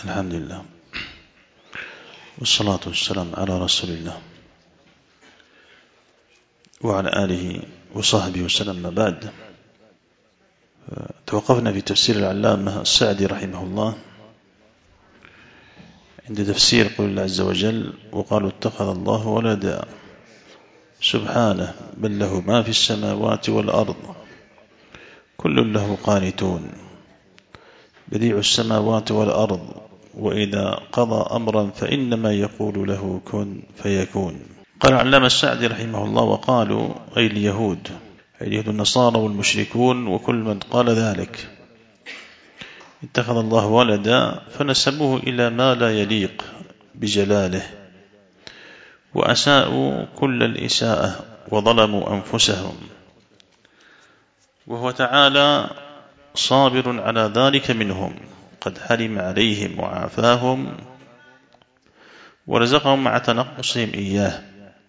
الحمد لله والصلاة والسلام على رسول الله وعلى آله وصحبه وسلم. ما بعد، توقفنا في تفسير العلامة السعدي رحمه الله عند تفسير قول الله عز وجل: وقالوا اتخذ الله ولدا سبحانه بل له ما في السماوات والأرض كل له قانتون بديع السماوات والأرض وإذا قضى أمرا فإنما يقول له كن فيكون. قال العلامة السعدي رحمه الله: وقالوا أي اليهود، أي اليهود النصارى والمشركون وكل من قال ذلك، اتخذ الله ولدا، فنسبوه إلى ما لا يليق بجلاله، وأساءوا كل الإساءة وظلموا أنفسهم، وهو تعالى صابر على ذلك منهم، قد حلم عليهم وعافاهم ورزقهم مع تنقصهم إياه.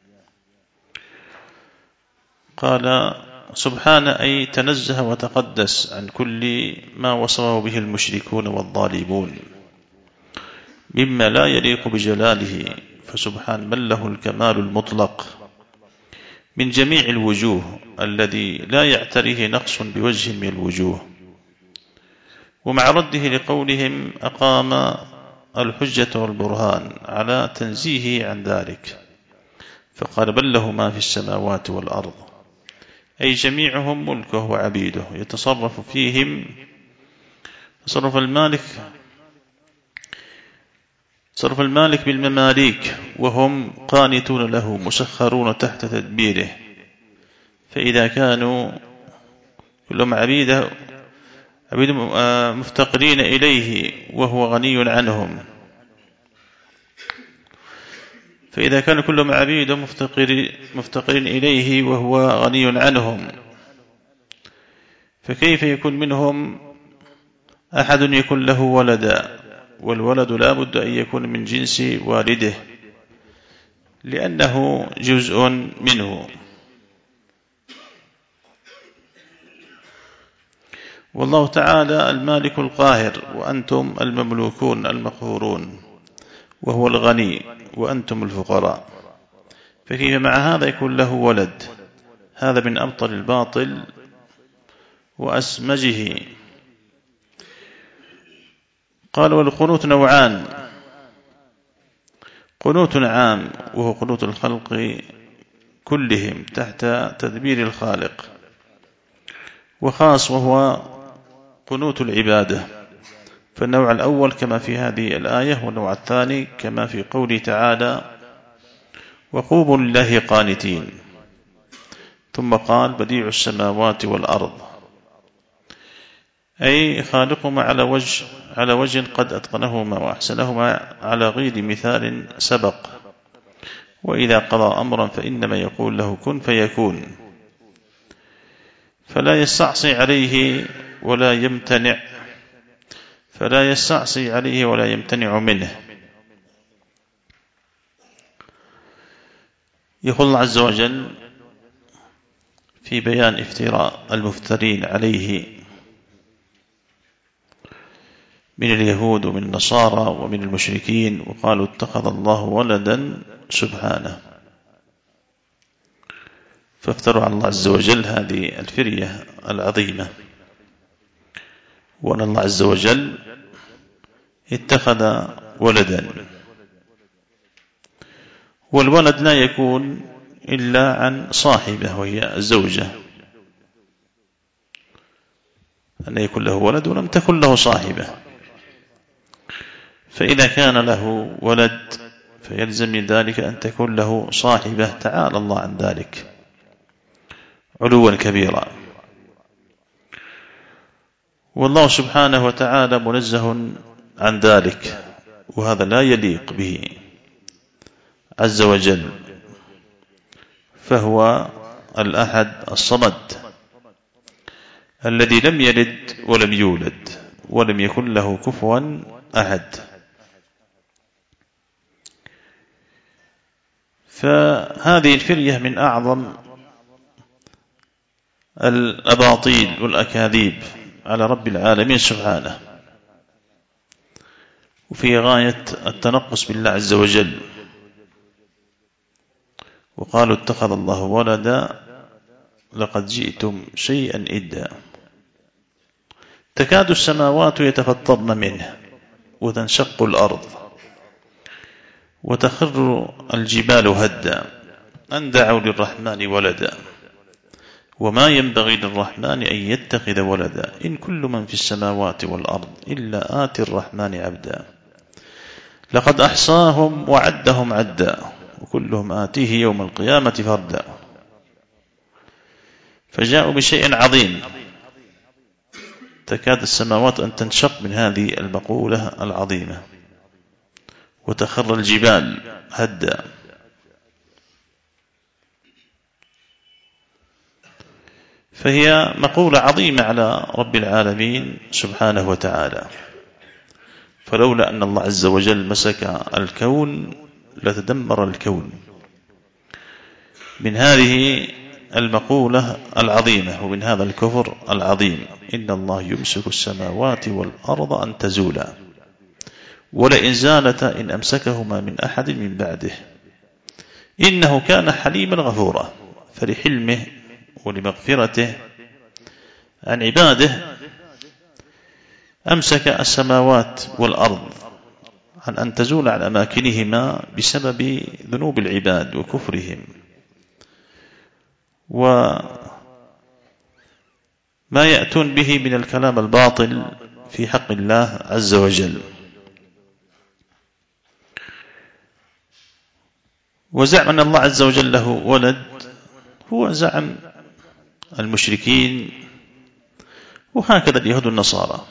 قال سبحانه أي تنزه وتقدس عن كل ما وصفه به المشركون والظالمون مما لا يليق بجلاله، فسبحان من له الكمال المطلق من جميع الوجوه الذي لا يعتريه نقص بوجه من الوجوه. ومع رده لقولهم أقام الحجة والبرهان على تنزيهه عن ذلك، فقال بل له ما في السماوات والأرض، أي جميعهم ملكه وعبيده يتصرف فيهم تصرف المالك بالمماليك، وهم قانتون له مسخرون تحت تدبيره، فإذا كانوا كلهم عبيد مفتقرين إليه وهو غني عنهم، فإذا كانوا كلهم عبيد مفتقرين إليه وهو غني عنهم، فكيف يكون منهم أحد يكون له ولدا؟ والولد لا بد أن يكون من جنس والده لأنه جزء منه. والله تعالى المالك القاهر وأنتم المملوكون المقهورون، وهو الغني وأنتم الفقراء، فكيف مع هذا يكون له ولد؟ هذا من أبطل الباطل وأسمجه. قال والقنوت نوعان: قنوت عام وهو قنوت الخلق كلهم تحت تدبير الخالق، وخاص وهو قنوت العبادة، فالنوع الأول كما في هذه الآية، والنوع الثاني كما في قوله تعالى وقوموا لله قانتين. ثم قال بديع السماوات والأرض، أي خالقهما على وجه قد أتقنهما وأحسنهما على غير مثال سبق، وإذا قضى أمرا فإنما يقول له كن فيكون، فلا يستعصي عليه ولا يمتنع منه. يقول الله عز وجل في بيان افتراء المفترين عليه من اليهود ومن النصارى ومن المشركين: وقالوا اتخذ الله ولدا سبحانه، فافتروا على الله عز وجل هذه الفرية العظيمة، وأن الله عز وجل اتخذ ولدا، والولد لا يكون إلا عن صاحبه وهي الزوجة، أن يكون له ولد ولم تكن له صاحبة، فإذا كان له ولد فيلزم من ذلك أن تكون له صاحبة، تعالى الله عن ذلك علوا كبيرا. والله سبحانه وتعالى منزه عن ذلك، وهذا لا يليق به عز وجل، فهو الأحد الصمد الذي لم يلد ولم يولد ولم يكن له كفوا أحد. فهذه الفرية من أعظم الأباطيل والأكاذيب على رب العالمين سبحانه، وفي غاية التنقص بالله عز وجل، وقالوا اتخذ الله ولدا لقد جئتم شيئا إدا. تكاد السماوات يتفطرن منه وتنشق الأرض وتخر الجبال هدا أن دعوا للرحمن ولدا وما ينبغي للرحمن أن يتخذ ولدا إن كل من في السماوات والأرض إلا آتي الرحمن عبدا لقد أحصاهم وعدهم عدا وكلهم آتيه يوم القيامة فردا. فجاءوا بشيء عظيم تكاد السماوات أن تنشق من هذه المقولة العظيمة وتخر الجبال هدا. فهي مقولة عظيمة على رب العالمين سبحانه وتعالى، فلولا أن الله عز وجل مسك الكون لتدمر الكون. من هذه المقولة العظيمة ومن هذا الكفر العظيم إن الله يمسك السماوات والأرض أن تزولا ولئن زالتا إن أمسكهما من أحد من بعده إنه كان حليما غفورا. فلحلمه ولمغفرته عن عباده أمسك السماوات والأرض عن أن تزول عن أماكنهما بسبب ذنوب العباد وكفرهم وما يأتون به من الكلام الباطل في حق الله عز وجل. وزعم أن الله عز وجل له ولد هو زعم المشركين، وهكذا اليهود والنصارى.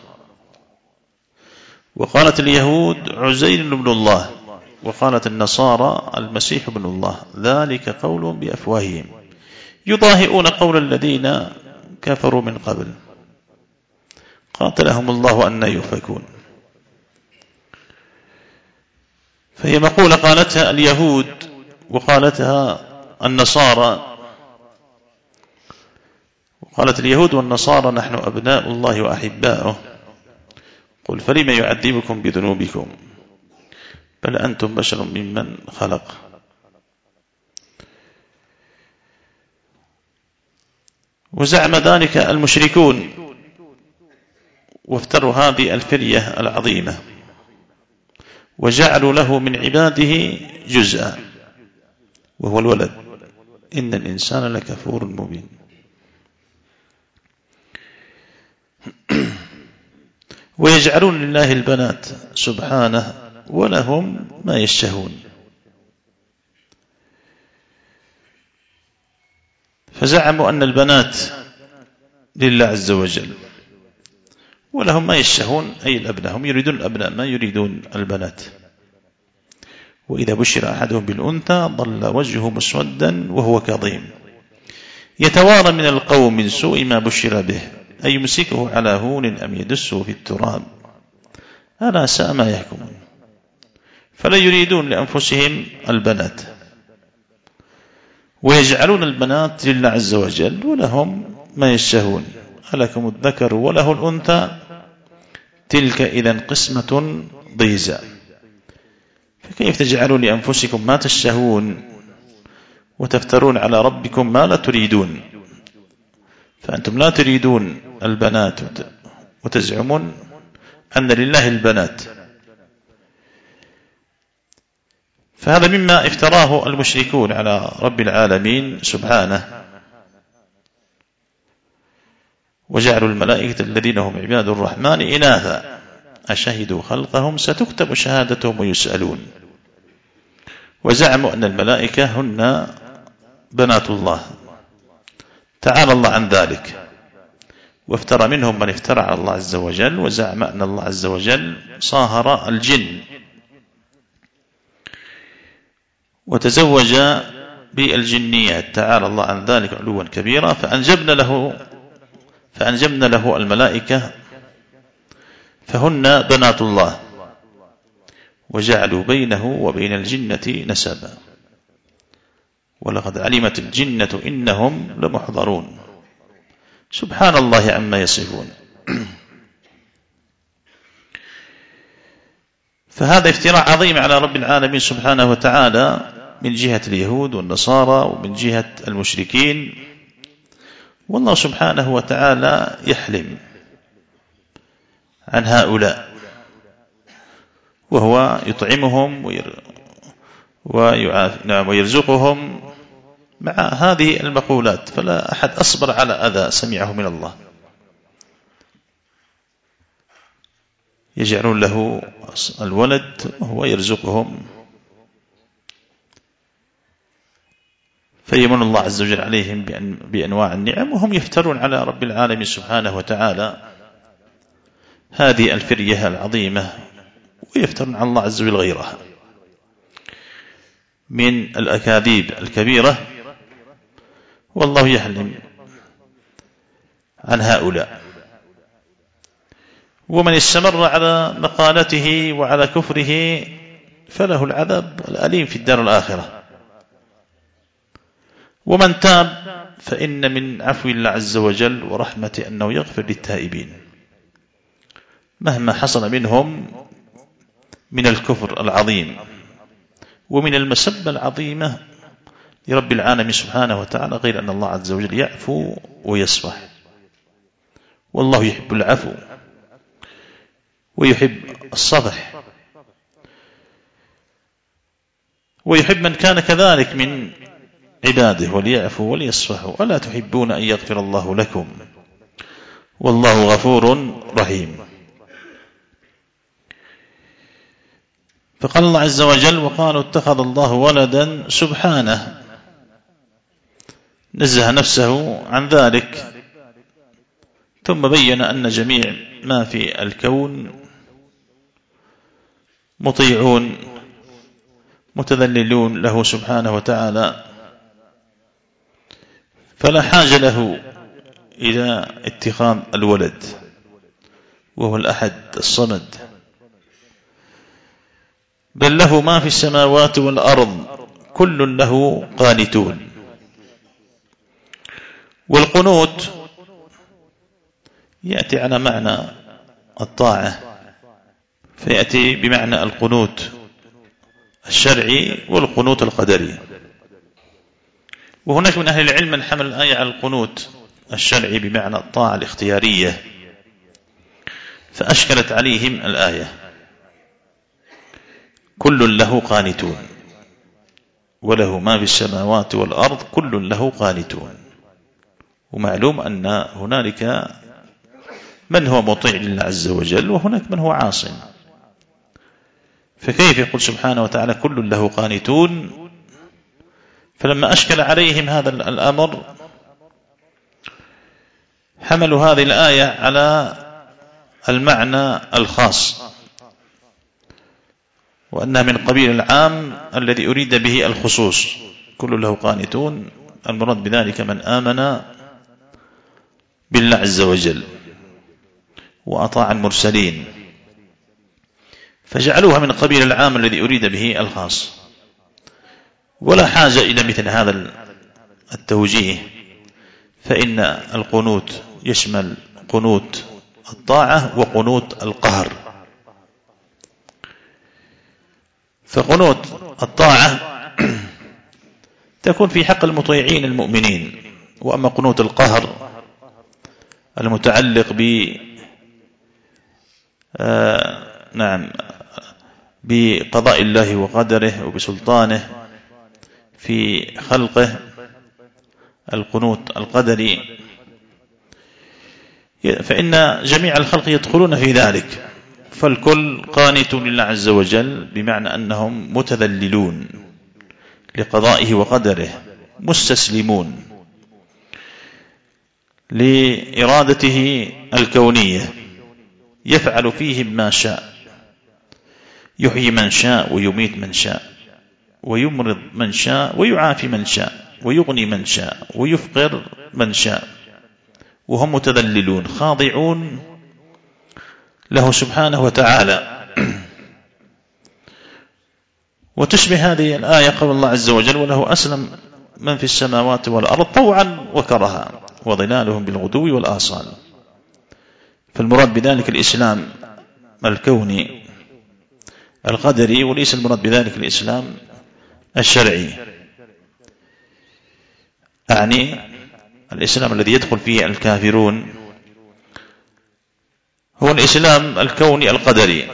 وقالت اليهود عزير بن الله وقالت النصارى المسيح بن الله ذلك قول بأفواههم يضاهئون قول الذين كفروا من قبل قاتلهم الله أن يؤفكون. فهي مقولة قالتها اليهود وقالتها النصارى. وقالت اليهود والنصارى نحن أبناء الله وأحباؤه قل فلم يعذبكم بذنوبكم بل أنتم بشر ممن خلق. وزعم ذلك المشركون وافتروا هذه الفرية العظيمة وجعلوا له من عباده جزءا وهو الولد إن الإنسان لكفور مبين. ويجعلون لله البنات سبحانه ولهم ما يشتهون. فزعموا أن البنات لله عز وجل ولهم ما يشتهون أي الأبناء، هم يريدون الأبناء ما يريدون البنات. وإذا بشر أحدهم بالأنثى ظل وجهه مسودا وهو كظيم يتوارى من القوم من سوء ما بشر به أي يمسكه على هون أم يدسه في التراب ألا ساء ما يحكمون. فلا يريدون لأنفسهم البنات ويجعلون البنات لله عز وجل ولهم ما يشتهون ألكم الذكر وله الأنثى تلك إذن قسمة ضيزى. فكيف تجعلون لأنفسكم ما تشتهون وتفترون على ربكم ما لا تريدون. فأنتم لا تريدون البنات وتزعمون أن لله البنات. فهذا مما افتراه المشركون على رب العالمين سبحانه. وجعلوا الملائكة الذين هم عباد الرحمن إناثا أشهدوا خلقهم ستكتب شهادتهم ويسألون. وزعموا أن الملائكة هن بنات الله تعالى الله عن ذلك. وافترى منهم من افترى على الله عز وجل وزعم أن الله عز وجل صاهر الجن وتزوج بالجنيات تعالى الله عن ذلك علوا كبيرا. فأنجبنا له الملائكة فهن بنات الله وجعلوا بينه وبين الجنة نسبا ولقد علمت الجنة إنهم لمحضرون سبحان الله عما يصفون. فهذا افتراء عظيم على رب العالمين سبحانه وتعالى من جهة اليهود والنصارى ومن جهة المشركين. والله سبحانه وتعالى يحلم عن هؤلاء وهو يطعمهم ويرزقهم مع هذه المقولات، فلا أحد أصبر على أذى سمعه من الله. يجعلون له الولد وهو يرزقهم، فيمن الله عز وجل عليهم بأنواع النعم وهم يفترون على رب العالمين سبحانه وتعالى هذه الفرية العظيمة، ويفترون على الله عز وجل غيرها من الأكاذيب الكبيرة. والله يحلم عن هؤلاء. ومن استمر على مقالته وعلى كفره فله العذاب الأليم في الدار الآخرة. ومن تاب فإن من عفو الله عز وجل ورحمته أنه يغفر للتائبين مهما حصل منهم من الكفر العظيم ومن المسبة العظيمة لرب العالمين سبحانه وتعالى، غير أن الله عز وجل يعفو ويصفح، والله يحب العفو ويحب الصفح ويحب من كان كذلك من عباده وليعفوا وليصفحوا. ألا تحبون أن يغفر الله لكم والله غفور رحيم. فقال الله عز وجل: وقالوا اتخذ الله ولدا سبحانه، نزه نفسه عن ذلك، ثم بين أن جميع ما في الكون مطيعون متذللون له سبحانه وتعالى، فلا حاجة له إلى اتخاذ الولد، وهو الأحد الصمد، بل له ما في السماوات والأرض كل له قانتون. والقنوت يأتي على معنى الطاعة، فيأتي بمعنى القنوت الشرعي والقنوت القدري. وهناك من أهل العلم من حمل الآية على القنوت الشرعي بمعنى الطاعة الاختيارية، فأشكلت عليهم الآية: كل له قانتون وله ما في السماوات والأرض كل له قانتون. ومعلوم أن هنالك من هو مطيع لله عز وجل وهناك من هو عاصٍ، فكيف يقول سبحانه وتعالى كل له قانتون؟ فلما أشكل عليهم هذا الأمر حملوا هذه الآية على المعنى الخاص، وأنها من قبيل العام الذي أريد به الخصوص. كل له قانتون المراد بذلك من آمن بالله عز وجل وأطاع المرسلين، فجعلوها من قبيل العام الذي أريد به الخاص. ولا حاجة إلى مثل هذا التوجيه، فإن القنوت يشمل قنوت الطاعة وقنوت القهر. فقنوت الطاعة تكون في حق المطيعين المؤمنين، وأما قنوت القهر المتعلق بقضاء الله وقدره وبسلطانه في خلقه، القنوت القدري، فإن جميع الخلق يدخلون في ذلك، فالكل قانت لله عز وجل، بمعنى أنهم متذللون لقضائه وقدره، مستسلمون لإرادته الكونية، يفعل فيهم ما شاء، يحيي من شاء ويميت من شاء، ويمرض من شاء ويعافي من شاء، ويغني من شاء ويفقر من شاء، وهم متذللون خاضعون له سبحانه وتعالى. وتشبه هذه الآية قول الله عز وجل: وله أسلم من في السماوات والأرض طوعا وكرها وظلالهم بالغدو والآصال. فالمراد بذلك الإسلام الكوني القدري، وليس المراد بذلك الإسلام الشرعي، أعني الإسلام الذي يدخل فيه الكافرون هو الإسلام الكوني القدري.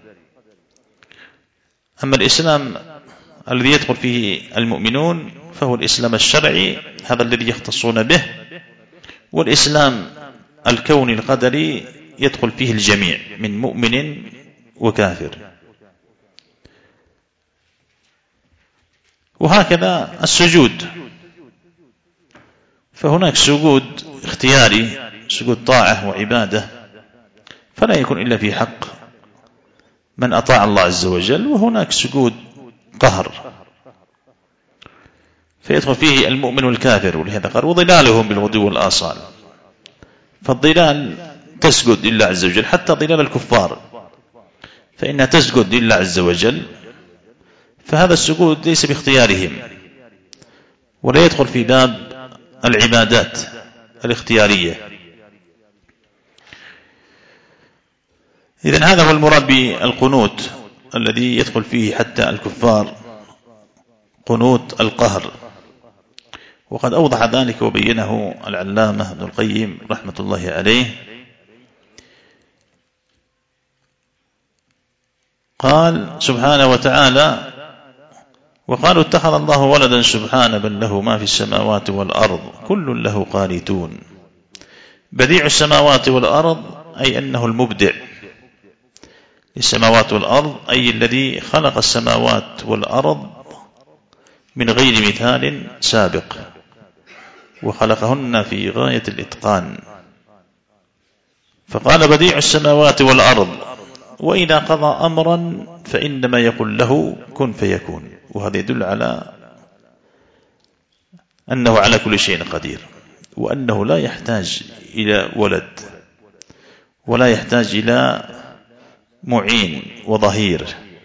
أما الإسلام الذي يدخل فيه المؤمنون فهو الإسلام الشرعي، هذا الذي يختصون به. والإسلام الكوني القدري يدخل فيه الجميع من مؤمن وكافر. وهكذا السجود، فهناك سجود اختياري، سجود طاعة وعبادة، فلا يكون إلا في حق من أطاع الله عز وجل. وهناك سجود قهر، فيدخل فيه المؤمن والكافر، ولهذا قال وظلالهم بالغدو والآصال. فالظلال تسجد لله عز وجل، حتى ظلال الكفار فإنها تسجد لله عز وجل، فهذا السجود ليس باختيارهم، ولا يدخل في باب العبادات الاختيارية. إذن هذا هو المراد بالقنوت الذي يدخل فيه حتى الكفار، قنوت القهر. وقد أوضح ذلك وبينه العلامة ابن القيم رحمة الله عليه، قال سبحانه وتعالى وقالوا اتخذ الله ولدا سبحانه بل له ما في السماوات والأرض كل له قانتون. بديع السماوات والأرض أي أنه المبدع السماوات والأرض، أي الذي خلق السماوات والأرض من غير مثال سابق، وخلقهن في غاية الإتقان. فقال بديع السماوات والأرض، وإذا قضى أمرا فإنما يقول له كن فيكون. وهذا يدل على أنه على كل شيء قدير، وأنه لا يحتاج إلى ولد ولا يحتاج إلى معين وظهير،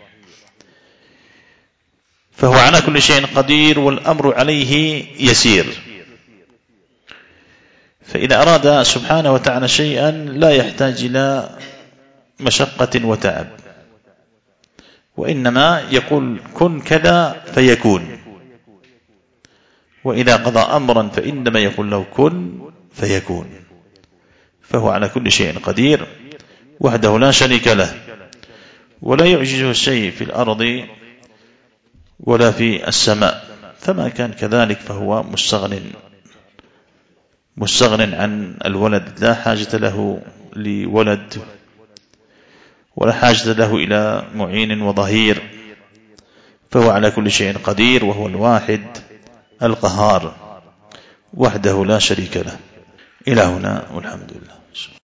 فهو على كل شيء قدير والأمر عليه يسير. فإذا أراد سبحانه وتعالى شيئا لا يحتاج إلى مشقة وتعب، وإنما يقول كن كذا فيكون. وإذا قضى أمرا فإنما يقول له كن فيكون. فهو على كل شيء قدير وحده لا شريك له، ولا يعجزه شيء في الأرض ولا في السماء. فما كان كذلك فهو مستغن عن الولد، لا حاجة له لولد ولا حاجة له إلى معين وظهير، فهو على كل شيء قدير، وهو الواحد القهار وحده لا شريك له. إلى هنا والحمد لله.